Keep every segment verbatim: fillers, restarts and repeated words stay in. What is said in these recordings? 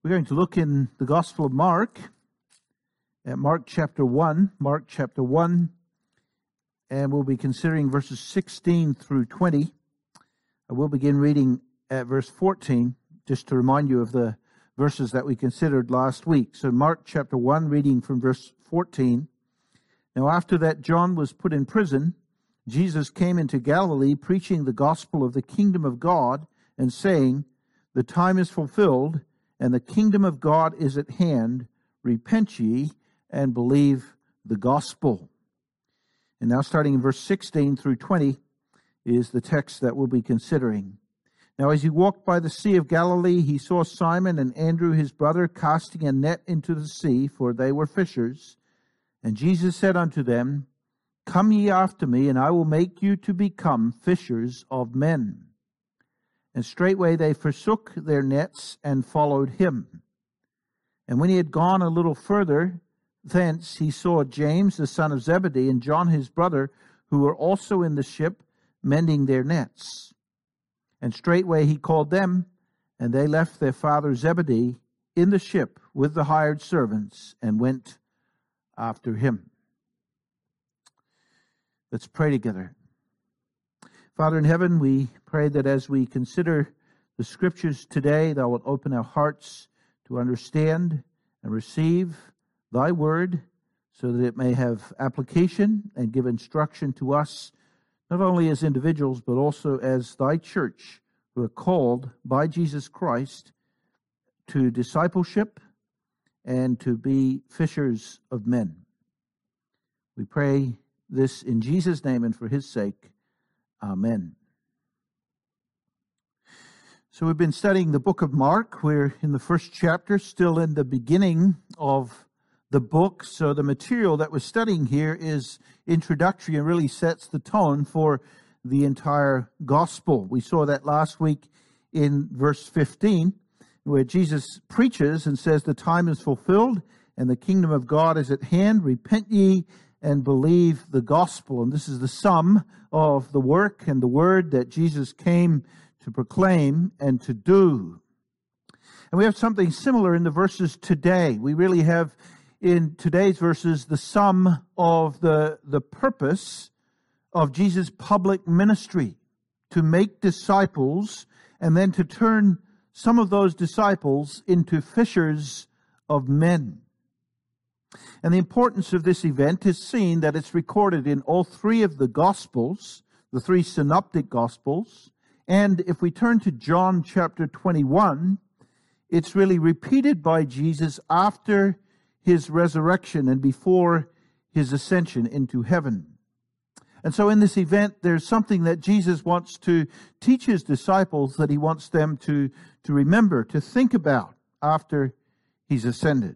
We're going to look in the Gospel of Mark, at Mark chapter one, Mark chapter one, and we'll be considering verses sixteen through twenty. I will begin reading at verse fourteen, just to remind you of the verses that we considered last week. So Mark chapter one, reading from verse fourteen. Now after that John was put in prison, Jesus came into Galilee, preaching the gospel of the kingdom of God, and saying, "The time is fulfilled, and the kingdom of God is at hand. Repent ye, and believe the gospel." And now starting in verse sixteen through twenty is the text that we'll be considering. Now as he walked by the Sea of Galilee, he saw Simon and Andrew his brother casting a net into the sea, for they were fishers. And Jesus said unto them, "Come ye after me, and I will make you to become fishers of men." And straightway they forsook their nets and followed him. And when he had gone a little further thence, he saw James the son of Zebedee and John his brother, who were also in the ship, mending their nets. And straightway he called them, and they left their father Zebedee in the ship with the hired servants, and went after him. Let's pray together. Father in heaven, we pray that as we consider the Scriptures today, thou wilt open our hearts to understand and receive thy word, so that it may have application and give instruction to us, not only as individuals, but also as thy church, who are called by Jesus Christ to discipleship and to be fishers of men. We pray this in Jesus' name and for his sake. Amen. So we've been studying the book of Mark. We're in the first chapter, still in the beginning of the book. So the material that we're studying here is introductory and really sets the tone for the entire gospel. We saw that last week in verse fifteen, where Jesus preaches and says, "The time is fulfilled and the kingdom of God is at hand. Repent ye and believe the gospel." And this is the sum of the work and the word that Jesus came to proclaim and to do. And we have something similar in the verses today. We really have in today's verses the sum of the, the purpose of Jesus' public ministry, to make disciples and then to turn some of those disciples into fishers of men. And the importance of this event is seen that it's recorded in all three of the Gospels, the three synoptic Gospels. And if we turn to John chapter twenty-one, it's really repeated by Jesus after his resurrection and before his ascension into heaven. And so in this event, there's something that Jesus wants to teach his disciples, that he wants them to, to remember, to think about after he's ascended.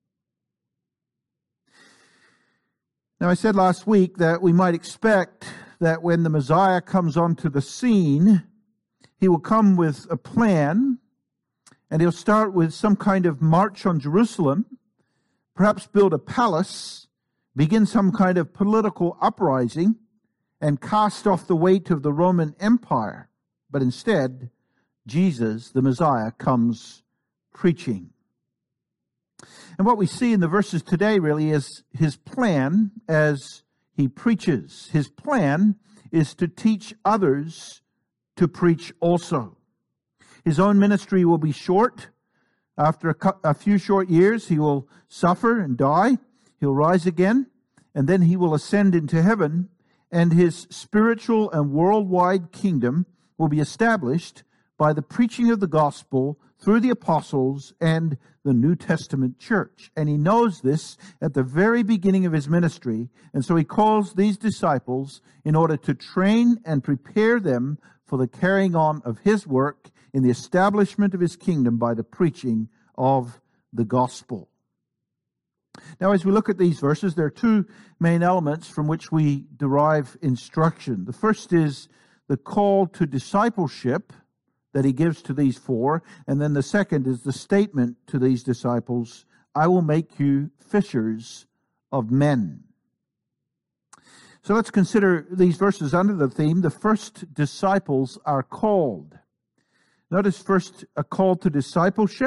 Now, I said last week that we might expect that when the Messiah comes onto the scene, he will come with a plan, and he'll start with some kind of march on Jerusalem, perhaps build a palace, begin some kind of political uprising, and cast off the weight of the Roman Empire. But instead, Jesus, the Messiah, comes preaching. And what we see in the verses today really is his plan as he preaches. His plan is to teach others to preach also. His own ministry will be short. After a, cu- a few short years, he will suffer and die. He'll rise again, and then he will ascend into heaven, and his spiritual and worldwide kingdom will be established by the preaching of the gospel through the apostles and the New Testament church. And he knows this at the very beginning of his ministry. And so he calls these disciples in order to train and prepare them for the carrying on of his work in the establishment of his kingdom by the preaching of the gospel. Now, as we look at these verses, there are two main elements from which we derive instruction. The first is the call to discipleship that he gives to these four. And then the second is the statement to these disciples, "I will make you fishers of men." So let's consider these verses under the theme, the first disciples are called. Notice first a call to discipleship,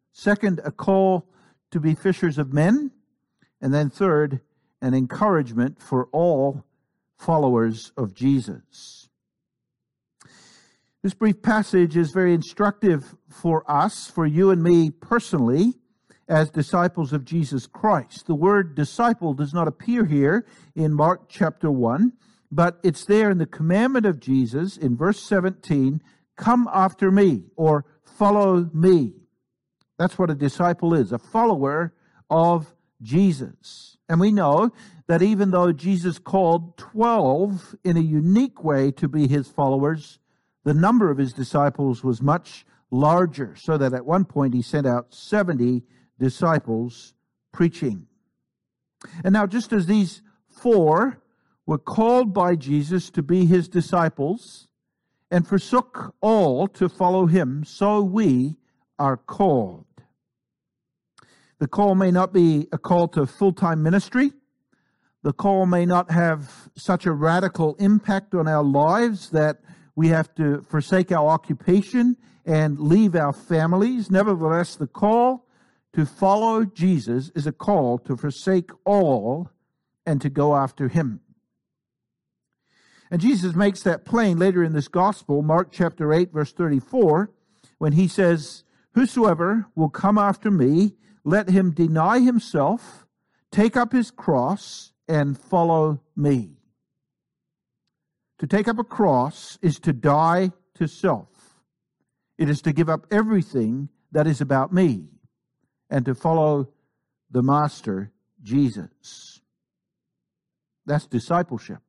Second, a call to be fishers of men. And then third, an encouragement for all followers of Jesus. This brief passage is very instructive for us, for you and me personally, as disciples of Jesus Christ. The word disciple does not appear here in Mark chapter one, but it's there in the commandment of Jesus in verse seventeen, come after me, or follow me. That's what a disciple is, a follower of Jesus. And we know that even though Jesus called twelve in a unique way to be his followers, the number of his disciples was much larger, so that at one point he sent out seventy disciples preaching. And now, just as these four were called by Jesus to be his disciples and forsook all to follow him, so we are called. The call may not be a call to full-time ministry. The call may not have such a radical impact on our lives that we have to forsake our occupation and leave our families. Nevertheless, the call to follow Jesus is a call to forsake all and to go after him. And Jesus makes that plain later in this gospel, Mark chapter eight, verse thirty-four, when he says, whosoever will come after me, let him deny himself, take up his cross, and follow me. To take up a cross is to die to self. It is to give up everything that is about me and to follow the Master, Jesus. That's discipleship.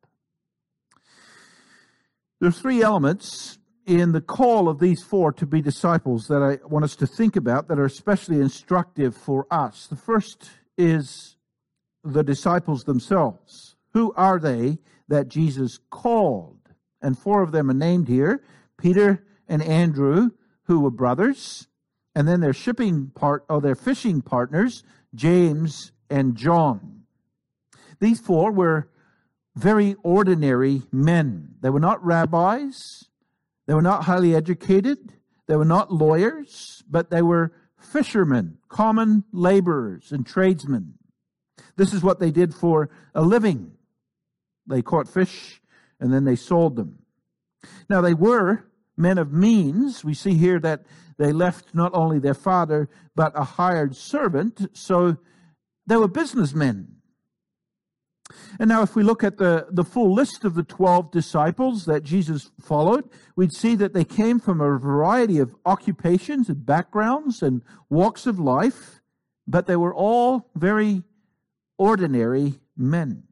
There's three elements in the call of these four to be disciples that I want us to think about that are especially instructive for us. The first is the disciples themselves. Who are they that Jesus called? And four of them are named here, Peter and Andrew, who were brothers, and then their shipping part, or their fishing partners, James and John. These four were very ordinary men. They were not rabbis. They were not highly educated. They were not lawyers, but they were fishermen, common laborers and tradesmen. This is what they did for a living. They caught fish and then they sold them. Now they were men of means. We see here that they left not only their father, but a hired servant. So they were businessmen. And now if we look at the, the full list of the twelve disciples that Jesus followed, we'd see that they came from a variety of occupations and backgrounds and walks of life, but they were all very ordinary men.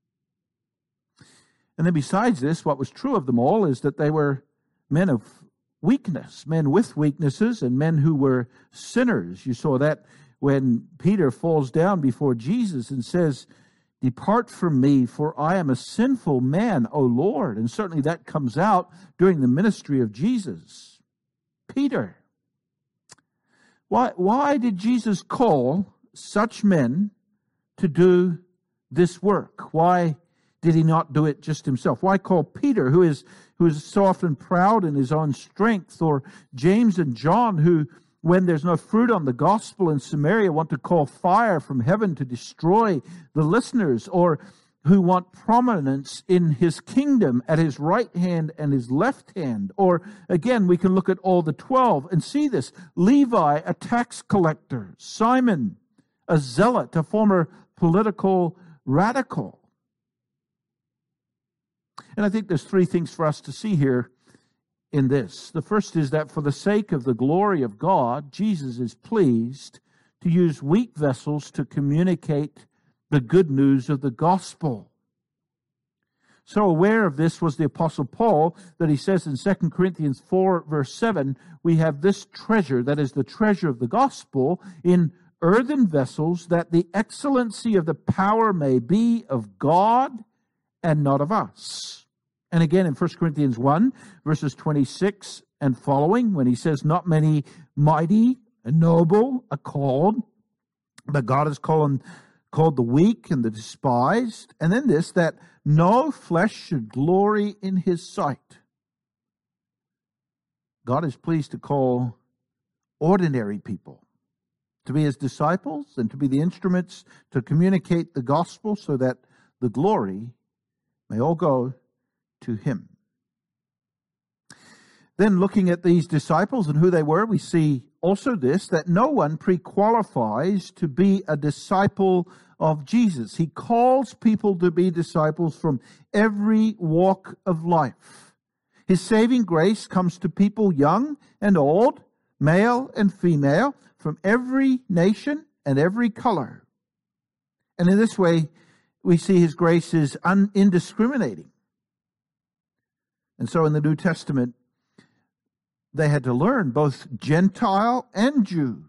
And then besides this, what was true of them all is that they were men of weakness, men with weaknesses, and men who were sinners. You saw that when Peter falls down before Jesus and says, "Depart from me, for I am a sinful man, O Lord." And certainly that comes out during the ministry of Jesus. Peter. Why, why did Jesus call such men to do this work? Why did he not do it just himself? Why call Peter, who is, who is so often proud in his own strength, or James and John, who, when there's no fruit on the gospel in Samaria, want to call fire from heaven to destroy the listeners, or who want prominence in his kingdom at his right hand and his left hand? Or again, we can look at all the twelve and see this. Levi, a tax collector. Simon, a zealot, a former political radical. And I think there's three things for us to see here in this. The first is that for the sake of the glory of God, Jesus is pleased to use weak vessels to communicate the good news of the gospel. So aware of this was the Apostle Paul, that he says in Second Corinthians four, verse seven, we have this treasure, that is the treasure of the gospel, in earthen vessels, that the excellency of the power may be of God and not of us. And again in First Corinthians one, verses twenty-six and following, when he says, not many mighty and noble are called, but God has called, called the weak and the despised. And then this, that no flesh should glory in his sight. God is pleased to call ordinary people, to be his disciples and to be the instruments to communicate the gospel so that the glory may all go to him. Then looking at these disciples and who they were, we see also this, that no one pre-qualifies to be a disciple of Jesus. He calls people to be disciples from every walk of life. His saving grace comes to people young and old, male and female, from every nation and every color. And in this way, we see his grace is un- indiscriminating. And so in the New Testament, they had to learn both Gentile and Jew,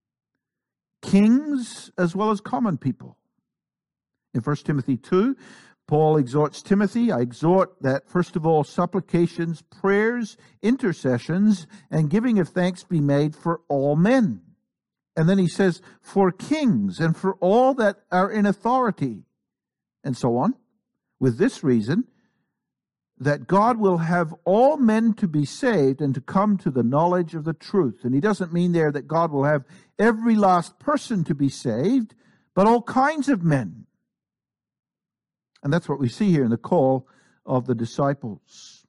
kings as well as common people. In First Timothy two, Paul exhorts Timothy, I exhort that first of all supplications, prayers, intercessions, and giving of thanks be made for all men. And then he says, for kings and for all that are in authority, and so on, with this reason, that God will have all men to be saved and to come to the knowledge of the truth. And he doesn't mean there that God will have every last person to be saved, but all kinds of men. And that's what we see here in the call of the disciples.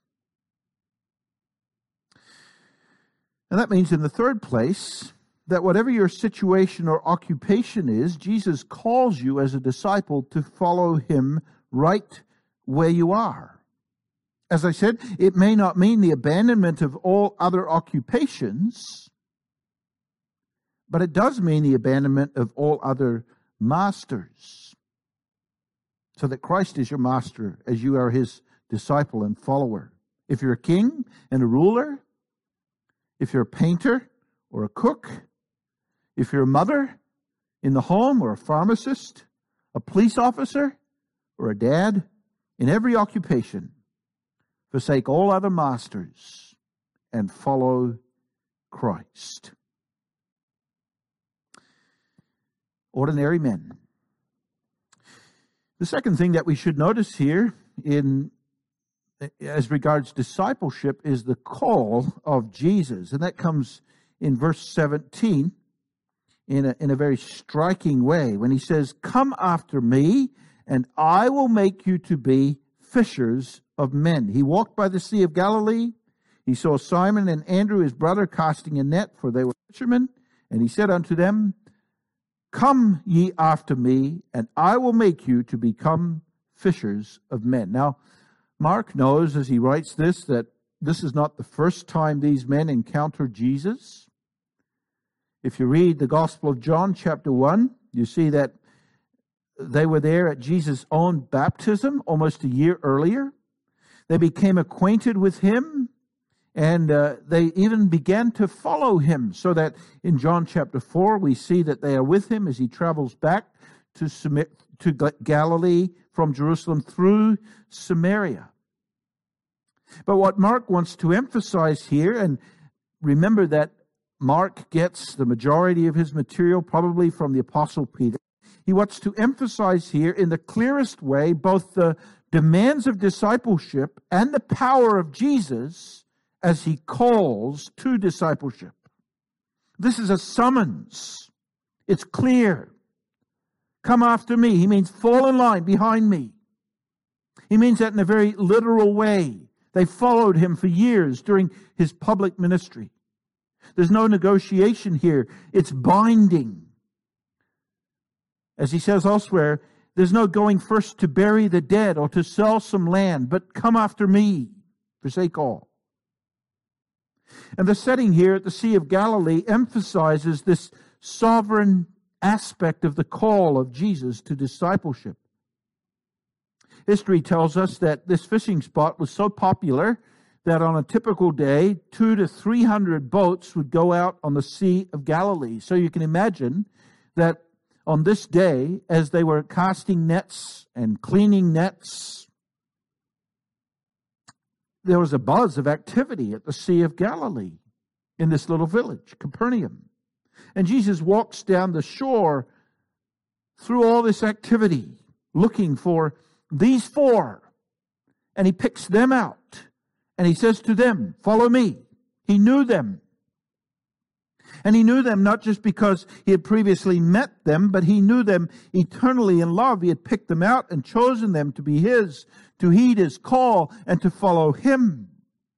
And that means in the third place, that whatever your situation or occupation is, Jesus calls you as a disciple to follow him right where you are. As I said, it may not mean the abandonment of all other occupations, but it does mean the abandonment of all other masters, so that Christ is your master as you are his disciple and follower. If you're a king and a ruler, if you're a painter or a cook, if you're a mother in the home or a pharmacist, a police officer or a dad, in every occupation, forsake all other masters and follow Christ. Ordinary men. The second thing that we should notice here in as regards discipleship is the call of Jesus. And that comes in verse seventeen in a, in a very striking way when he says, come after me and I will make you to be fishers of men. He walked by the Sea of Galilee. He saw Simon and Andrew, his brother, casting a net, for they were fishermen. And he said unto them, come ye after me, and I will make you to become fishers of men. Now, Mark knows as he writes this that this is not the first time these men encounter Jesus. If you read the Gospel of John, chapter one, you see that they were there at Jesus' own baptism almost a year earlier. They became acquainted with him, and uh, they even began to follow him, so that in John chapter four, we see that they are with him as he travels back to, Sam- to Galilee from Jerusalem through Samaria. But what Mark wants to emphasize here, and remember that Mark gets the majority of his material probably from the Apostle Peter, he wants to emphasize here in the clearest way both the demands of discipleship and the power of Jesus as he calls to discipleship. This is a summons. It's clear. Come after me. He means fall in line behind me. He means that in a very literal way. They followed him for years during his public ministry. There's no negotiation here. It's binding. As he says elsewhere, there's no going first to bury the dead or to sell some land, but come after me, forsake all. And the setting here at the Sea of Galilee emphasizes this sovereign aspect of the call of Jesus to discipleship. History tells us that this fishing spot was so popular that on a typical day, two to three hundred boats would go out on the Sea of Galilee. So you can imagine that on this day, as they were casting nets and cleaning nets, there was a buzz of activity at the Sea of Galilee in this little village, Capernaum. And Jesus walks down the shore through all this activity, looking for these four. And he picks them out. And he says to them, follow me. He knew them. And he knew them not just because he had previously met them, but he knew them eternally in love. He had picked them out and chosen them to be his, to heed his call and to follow him.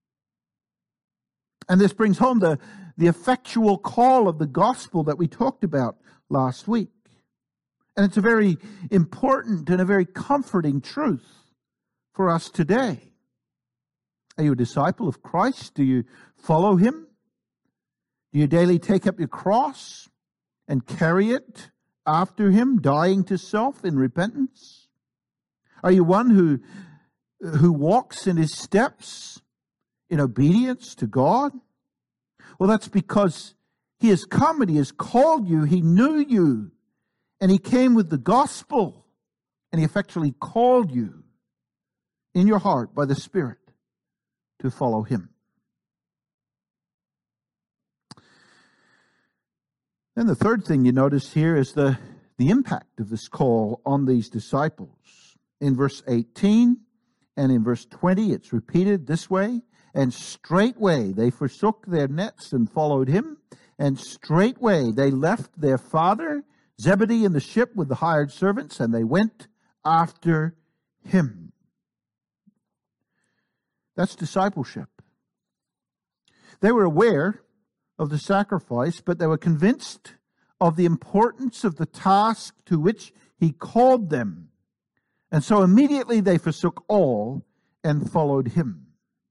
And this brings home the, the effectual call of the gospel that we talked about last week. And it's a very important and a very comforting truth for us today. Are you a disciple of Christ? Do you follow him? Do you daily take up your cross and carry it after him, dying to self in repentance? Are you one who, who walks in his steps in obedience to God? Well, that's because he has come and he has called you. He knew you and he came with the gospel and he effectually called you in your heart by the Spirit to follow him. Then the third thing you notice here is the, the impact of this call on these disciples. In verse eighteen and in verse twenty, it's repeated this way. And straightway they forsook their nets and followed him. And straightway they left their father, Zebedee, in the ship with the hired servants, and they went after him. That's discipleship. They were aware of the sacrifice, but they were convinced of the importance of the task to which he called them. And so immediately they forsook all and followed him.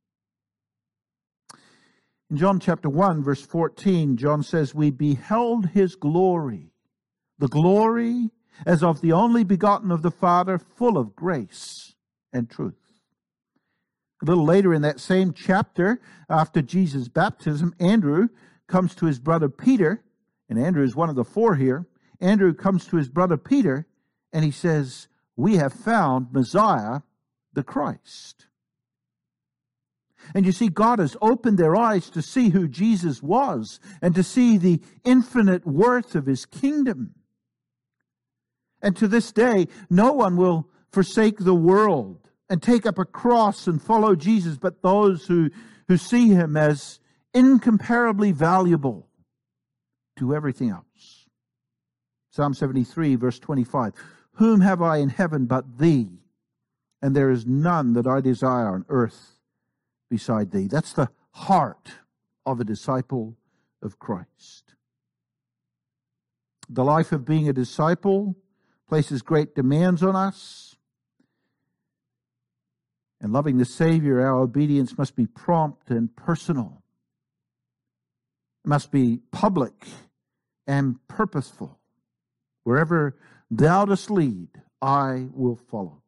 In John chapter one, verse fourteen, John says, we beheld his glory, the glory as of the only begotten of the Father, full of grace and truth. A little later in that same chapter, after Jesus' baptism, Andrew comes to his brother Peter, and Andrew is one of the four here. Andrew comes to his brother Peter, and he says, we have found Messiah, the Christ. And you see, God has opened their eyes to see who Jesus was and to see the infinite worth of his kingdom. And to this day, no one will forsake the world and take up a cross and follow Jesus, but those who, who see him as incomparably valuable to everything else. Psalm seventy-three, verse twenty-five. Whom have I in heaven but thee? And there is none that I desire on earth beside thee. That's the heart of a disciple of Christ. The life of being a disciple places great demands on us. And loving the Savior, our obedience must be prompt and personal. It must be public and purposeful. Wherever thou dost lead, I will follow.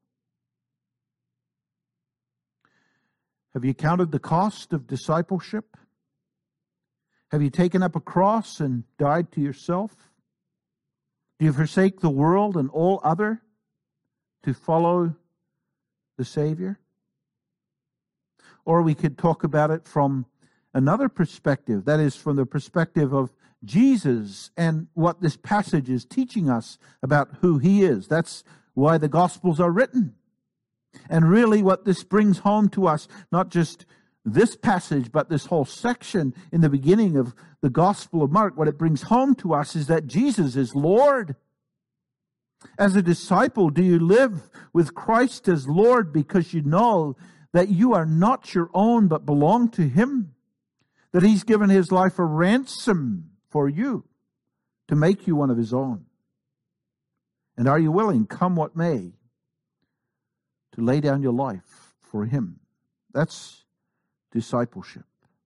Have you counted the cost of discipleship? Have you taken up a cross and died to yourself? Do you forsake the world and all other to follow the Savior? Or we could talk about it from another perspective, that is, from the perspective of Jesus and what this passage is teaching us about who he is. That's why the Gospels are written. And really what this brings home to us, not just this passage, but this whole section in the beginning of the Gospel of Mark, what it brings home to us is that Jesus is Lord. As a disciple, do you live with Christ as Lord because you know that you are not your own but belong to him? That he's given his life a ransom for you to make you one of his own? And are you willing, come what may, to lay down your life for him? That's discipleship.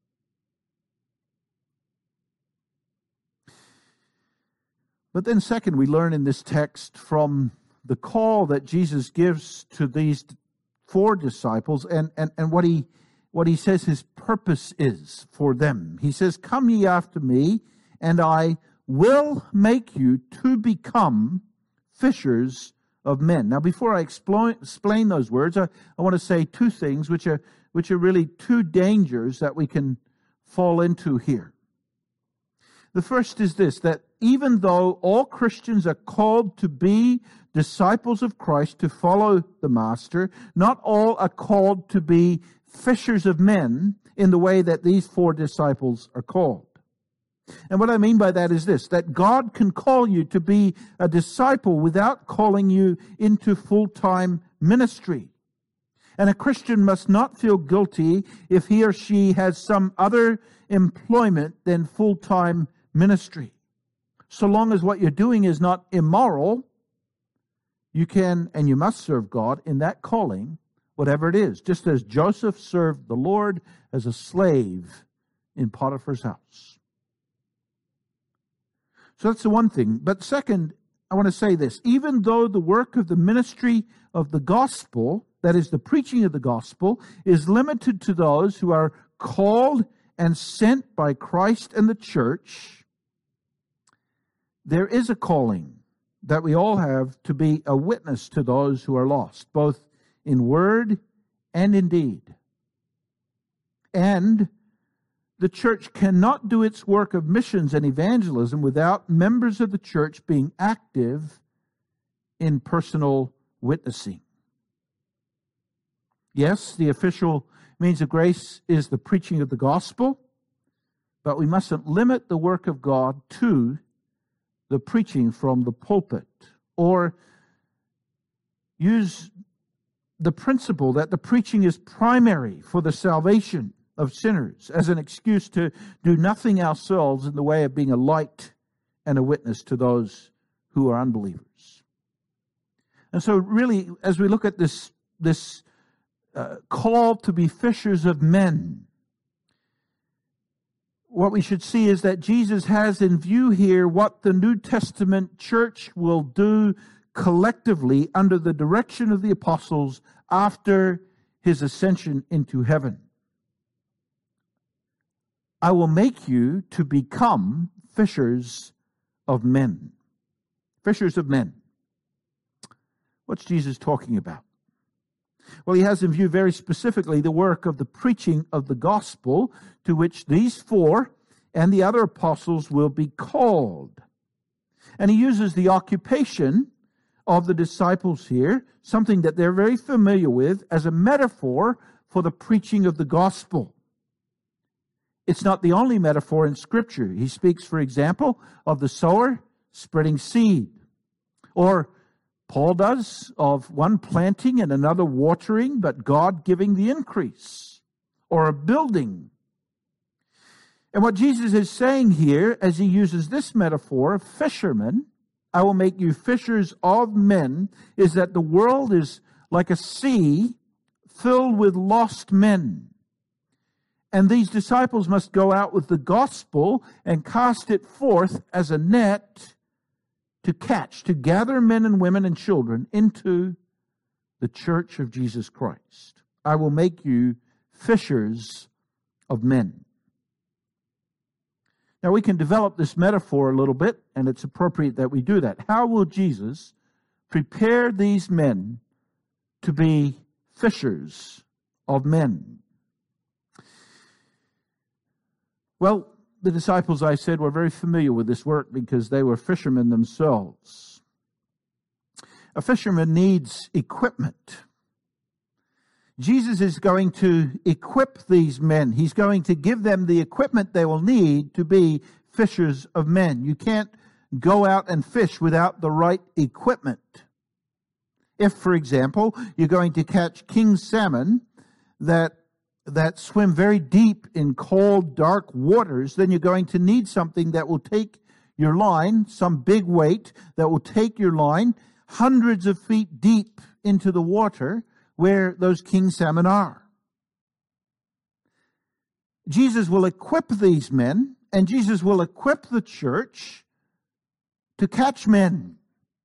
But then second, we learn in this text from the call that Jesus gives to these four disciples and, and, and what he what he says his purpose is for them. He says, come ye after me, and I will make you to become fishers of men. Now, before I explain, explain those words, I, I want to say two things which are which are really two dangers that we can fall into here. The first is this, that even though all Christians are called to be disciples of Christ, to follow the Master, not all are called to be fishers of men in the way that these four disciples are called. And what I mean by that is this, that God can call you to be a disciple without calling you into full-time ministry. And a Christian must not feel guilty if he or she has some other employment than full-time ministry. So long as what you're doing is not immoral, you can and you must serve God in that calling, whatever it is. Just as Joseph served the Lord as a slave in Potiphar's house. So that's the one thing. But second, I want to say this. Even though the work of the ministry of the gospel, that is the preaching of the gospel, is limited to those who are called and sent by Christ and the church, there is a calling that we all have to be a witness to those who are lost, both in word and in deed. And the church cannot do its work of missions and evangelism without members of the church being active in personal witnessing. Yes, the official means of grace is the preaching of the gospel, but we mustn't limit the work of God to the preaching from the pulpit, or use the principle that the preaching is primary for the salvation of sinners as an excuse to do nothing ourselves in the way of being a light and a witness to those who are unbelievers. And so really, as we look at this, this uh, call to be fishers of men, what we should see is that Jesus has in view here what the New Testament church will do collectively under the direction of the apostles after his ascension into heaven. I will make you to become fishers of men. Fishers of men. What's Jesus talking about? Well, he has in view very specifically the work of the preaching of the gospel, to which these four and the other apostles will be called. And he uses the occupation of the disciples here, something that they're very familiar with, as a metaphor for the preaching of the gospel. It's not the only metaphor in Scripture. He speaks, for example, of the sower spreading seed, or Paul does of one planting and another watering, but God giving the increase, or a building. And what Jesus is saying here, as he uses this metaphor of fishermen, I will make you fishers of men, is that the world is like a sea filled with lost men. And these disciples must go out with the gospel and cast it forth as a net to catch, to gather men and women and children into the church of Jesus Christ. I will make you fishers of men. Now we can develop this metaphor a little bit, and it's appropriate that we do that. How will Jesus prepare these men to be fishers of men? Well, the disciples, I said, were very familiar with this work because they were fishermen themselves. A fisherman needs equipment. Jesus is going to equip these men. He's going to give them the equipment they will need to be fishers of men. You can't go out and fish without the right equipment. If, for example, you're going to catch king salmon that that swim very deep in cold, dark waters, then you're going to need something that will take your line, some big weight that will take your line hundreds of feet deep into the water where those king salmon are. Jesus will equip these men, and Jesus will equip the church to catch men.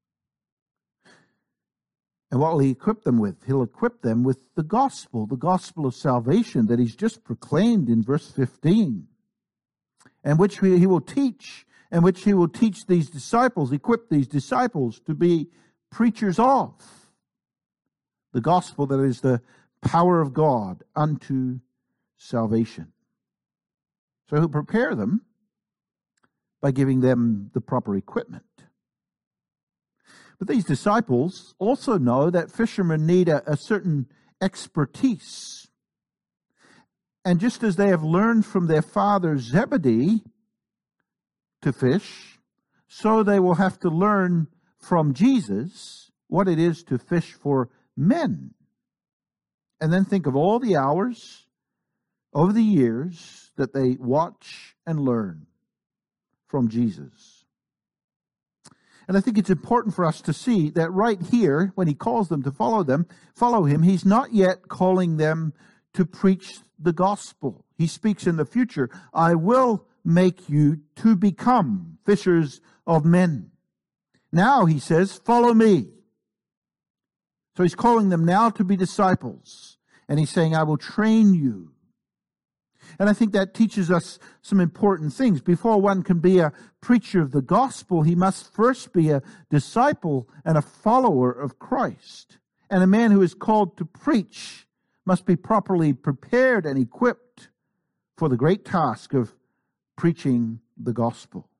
And what will he equip them with? He'll equip them with the gospel, the gospel of salvation that he's just proclaimed in verse fifteen, and which he will teach, and which he will teach these disciples, equip these disciples to be preachers of. The gospel that is the power of God unto salvation. So he'll prepare them by giving them the proper equipment. But these disciples also know that fishermen need a, a certain expertise. And just as they have learned from their father Zebedee to fish, so they will have to learn from Jesus what it is to fish for men. And then think of all the hours over the years that they watch and learn from Jesus. And I think it's important for us to see that right here, when he calls them to follow them, follow him, he's not yet calling them to preach the gospel. He speaks in the future, I will make you to become fishers of men. Now, he says, follow me. So he's calling them now to be disciples. And he's saying, I will train you. And I think that teaches us some important things. Before one can be a preacher of the gospel, he must first be a disciple and a follower of Christ. And a man who is called to preach must be properly prepared and equipped for the great task of preaching the gospel.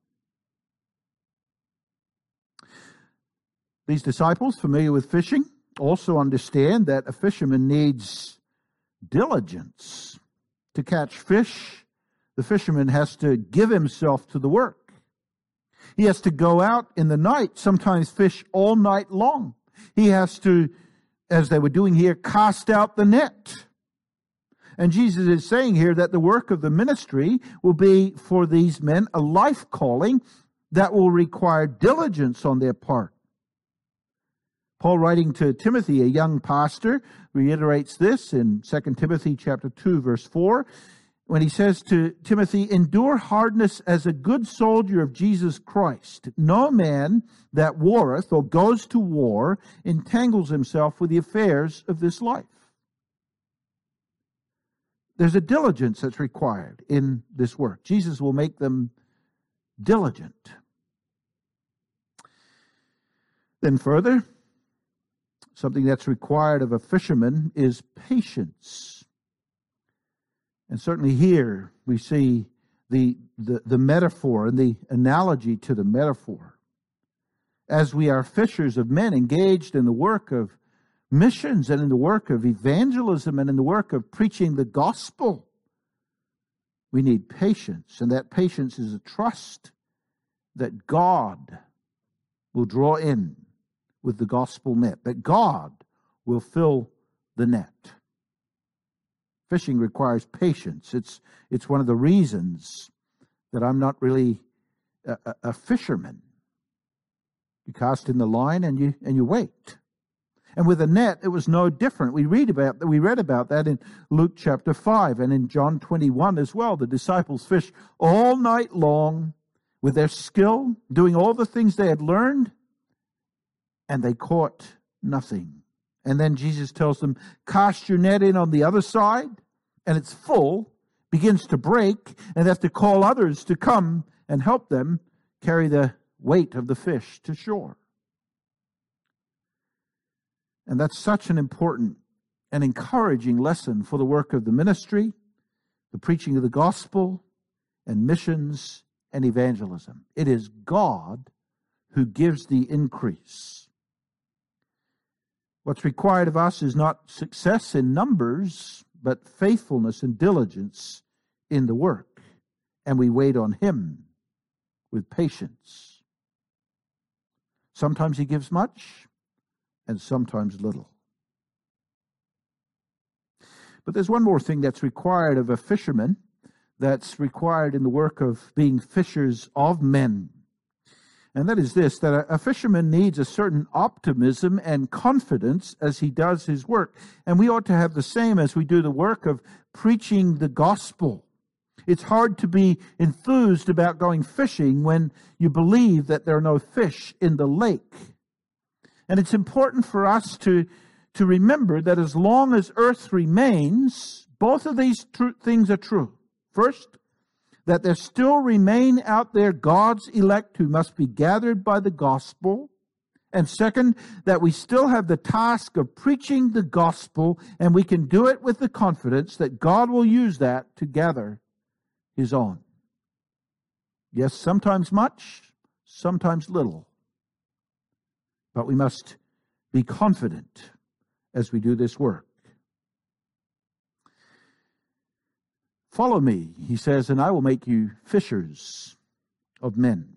These disciples, familiar with fishing, also understand that a fisherman needs diligence. To catch fish, the fisherman has to give himself to the work. He has to go out in the night, sometimes fish all night long. He has to, as they were doing here, cast out the net. And Jesus is saying here that the work of the ministry will be for these men a life calling that will require diligence on their part. Paul, writing to Timothy, a young pastor, reiterates this in Second Timothy chapter two, verse four, when he says to Timothy, endure hardness as a good soldier of Jesus Christ. No man that warreth or goes to war entangles himself with the affairs of this life. There's a diligence that's required in this work. Jesus will make them diligent. Then further, something that's required of a fisherman is patience. And certainly here we see the, the, the metaphor and the analogy to the metaphor. As we are fishers of men engaged in the work of missions and in the work of evangelism and in the work of preaching the gospel, we need patience. And that patience is a trust that God will draw in with the gospel net, that God will fill the net. Fishing requires patience. It's, it's one of the reasons that I'm not really a, a, a fisherman. You cast in the line and you and you wait. And with a net, it was no different. We read about we read about that in Luke chapter five and in John twenty-one as well. The disciples fished all night long with their skill, doing all the things they had learned, and they caught nothing. And then Jesus tells them, cast your net in on the other side, and it's full, begins to break, and they have to call others to come and help them carry the weight of the fish to shore. And that's such an important and encouraging lesson for the work of the ministry, the preaching of the gospel, and missions and evangelism. It is God who gives the increase. What's required of us is not success in numbers, but faithfulness and diligence in the work. And we wait on Him with patience. Sometimes He gives much, and sometimes little. But there's one more thing that's required of a fisherman, that's required in the work of being fishers of men. And that is this, that a fisherman needs a certain optimism and confidence as he does his work. And we ought to have the same as we do the work of preaching the gospel. It's hard to be enthused about going fishing when you believe that there are no fish in the lake. And it's important for us to, to remember that as long as earth remains, both of these tr- things are true. First, that there still remain out there God's elect who must be gathered by the gospel. And second, that we still have the task of preaching the gospel, and we can do it with the confidence that God will use that to gather His own. Yes, sometimes much, sometimes little. But we must be confident as we do this work. Follow me, He says, and I will make you fishers of men.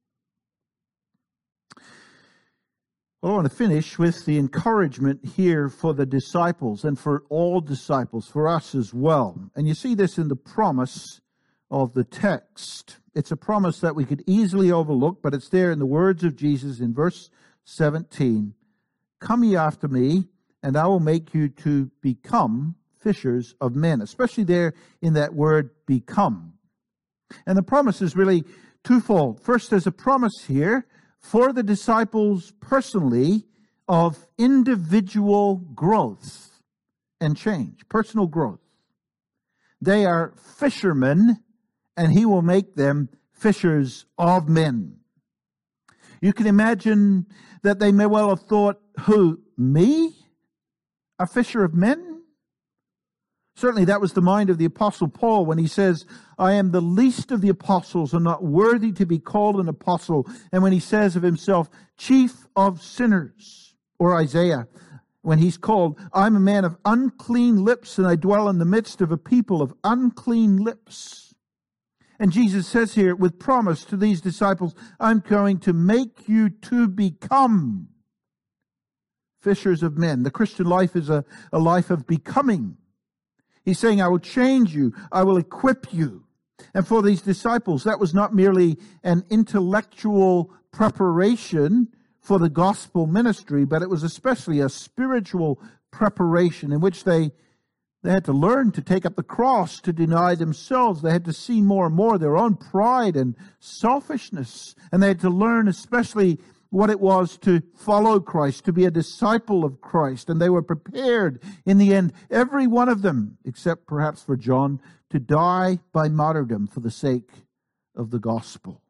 Well, I want to finish with the encouragement here for the disciples and for all disciples, for us as well. And you see this in the promise of the text. It's a promise that we could easily overlook, but it's there in the words of Jesus in verse seventeen. Come ye after me, and I will make you to become fishers of men, especially there in that word become. And the promise is really twofold. First, there's a promise here for the disciples personally of individual growth and change, personal growth. They are fishermen, and he will make them fishers of men. You can imagine that they may well have thought, who, me? A fisher of men? Certainly that was the mind of the Apostle Paul when he says, I am the least of the apostles and not worthy to be called an apostle. And when he says of himself, chief of sinners, or Isaiah, when he's called, I'm a man of unclean lips and I dwell in the midst of a people of unclean lips. And Jesus says here with promise to these disciples, I'm going to make you to become fishers of men. The Christian life is a, a life of becoming. He's saying, I will change you. I will equip you. And for these disciples, that was not merely an intellectual preparation for the gospel ministry, but it was especially a spiritual preparation in which they, they had to learn to take up the cross, to deny themselves. They had to see more and more their own pride and selfishness. And they had to learn especially what it was to follow Christ, to be a disciple of Christ. And they were prepared in the end, every one of them, except perhaps for John, to die by martyrdom for the sake of the gospel.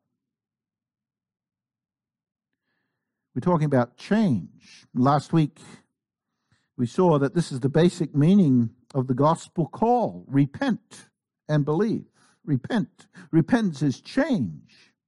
We're talking about change. Last week, we saw that this is the basic meaning of the gospel call. Repent and believe. Repent. Repentance is change.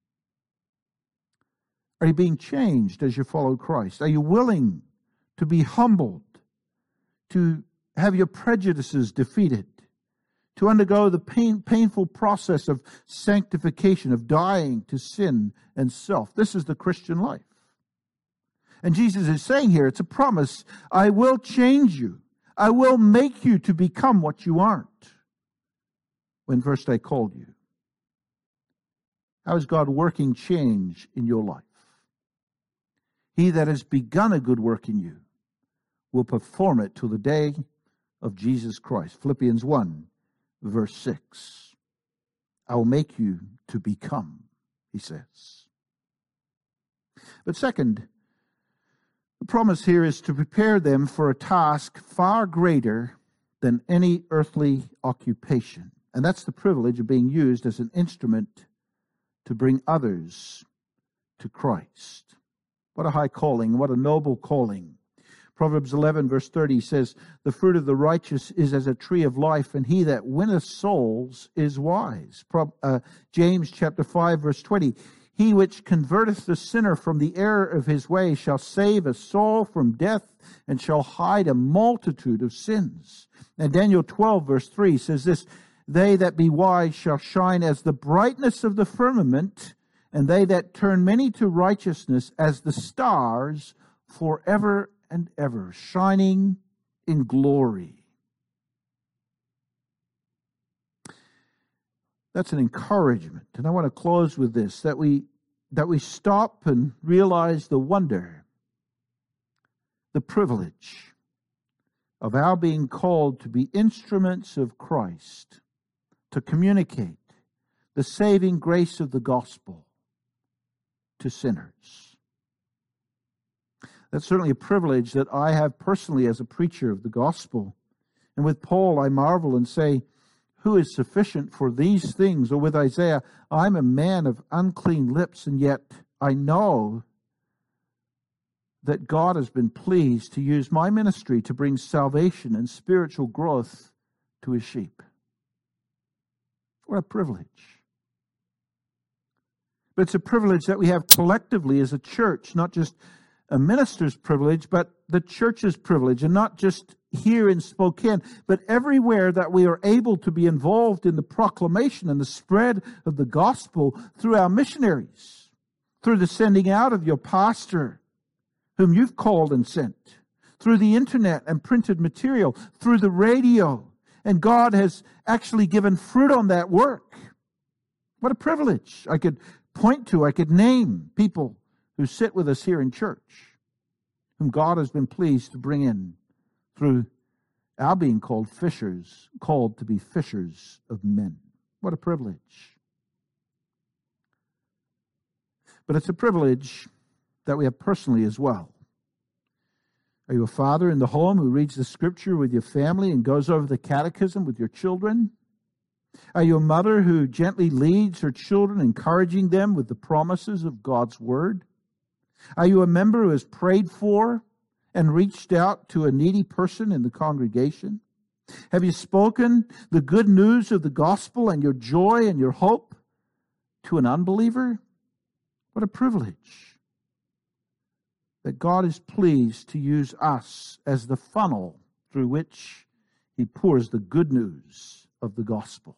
Are you being changed as you follow Christ? Are you willing to be humbled, to have your prejudices defeated, to undergo the pain, painful process of sanctification, of dying to sin and self? This is the Christian life. And Jesus is saying here, it's a promise, I will change you. I will make you to become what you aren't when first I called you. How is God working change in your life? He that has begun a good work in you will perform it till the day of Jesus Christ. Philippians one, verse six. I will make you to become, he says. But second, the promise here is to prepare them for a task far greater than any earthly occupation. And that's the privilege of being used as an instrument to bring others to Christ. What a high calling, what a noble calling. Proverbs eleven, verse thirty says, the fruit of the righteous is as a tree of life, and he that winneth souls is wise. Pro, uh, James chapter five, verse twenty, he which converteth the sinner from the error of his way shall save a soul from death and shall hide a multitude of sins. And Daniel twelve, verse three says this, they that be wise shall shine as the brightness of the firmament, and they that turn many to righteousness as the stars forever and ever, shining in glory. That's an encouragement. And I want to close with this, that we that we stop and realize the wonder, the privilege of our being called to be instruments of Christ, to communicate the saving grace of the gospel to sinners. That's certainly a privilege that I have personally as a preacher of the gospel. And with Paul, I marvel and say, who is sufficient for these things? Or with Isaiah, I'm a man of unclean lips, and yet I know that God has been pleased to use my ministry to bring salvation and spiritual growth to his sheep. What a privilege. But it's a privilege that we have collectively as a church, not just a minister's privilege, but the church's privilege, and not just here in Spokane, but everywhere that we are able to be involved in the proclamation and the spread of the gospel through our missionaries, through the sending out of your pastor, whom you've called and sent, through the internet and printed material, through the radio. And God has actually given fruit on that work. What a privilege. I could point to, I could name people who sit with us here in church, whom God has been pleased to bring in through our being called fishers, called to be fishers of men. What a privilege. But it's a privilege that we have personally as well. Are you a father in the home who reads the scripture with your family and goes over the catechism with your children? Are you a mother who gently leads her children, encouraging them with the promises of God's word? Are you a member who has prayed for and reached out to a needy person in the congregation? Have you spoken the good news of the gospel and your joy and your hope to an unbeliever? What a privilege that God is pleased to use us as the funnel through which He pours the good news of the gospel.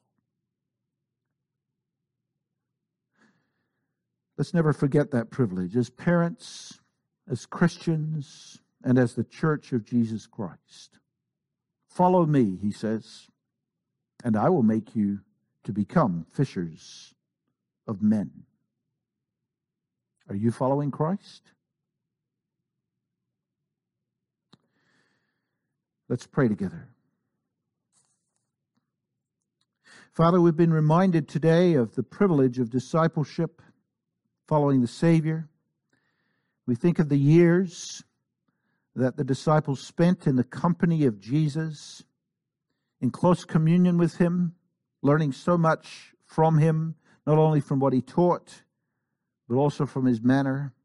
Let's never forget that privilege as parents, as Christians, and as the church of Jesus Christ. Follow me, He says, and I will make you to become fishers of men. Are you following Christ? Let's pray together. Father, we've been reminded today of the privilege of discipleship, following the Savior. We think of the years that the disciples spent in the company of Jesus, in close communion with Him, learning so much from Him, not only from what He taught, but also from His manner.